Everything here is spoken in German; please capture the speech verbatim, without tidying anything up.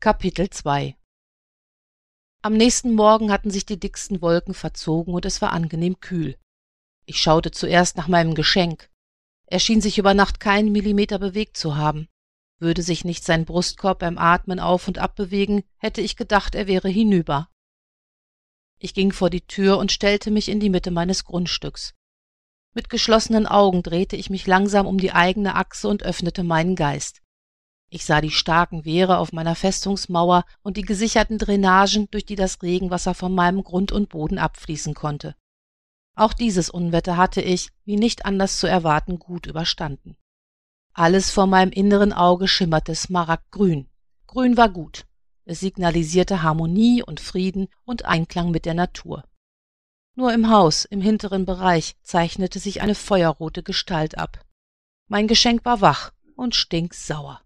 Kapitel zwei. Am nächsten Morgen hatten sich die dicksten Wolken verzogen und es war angenehm kühl. Ich schaute zuerst nach meinem Geschenk. Er schien sich über Nacht keinen Millimeter bewegt zu haben. Würde sich nicht sein Brustkorb beim Atmen auf und ab bewegen, hätte ich gedacht, er wäre hinüber. Ich ging vor die Tür und stellte mich in die Mitte meines Grundstücks. Mit geschlossenen Augen drehte ich mich langsam um die eigene Achse und öffnete meinen Geist. Ich sah die starken Wehre auf meiner Festungsmauer und die gesicherten Drainagen, durch die das Regenwasser von meinem Grund und Boden abfließen konnte. Auch dieses Unwetter hatte ich, wie nicht anders zu erwarten, gut überstanden. Alles vor meinem inneren Auge schimmerte smaragdgrün. Grün war gut. Es signalisierte Harmonie und Frieden und Einklang mit der Natur. Nur im Haus, im hinteren Bereich, zeichnete sich eine feuerrote Gestalt ab. Mein Geschenk war wach und stinksauer.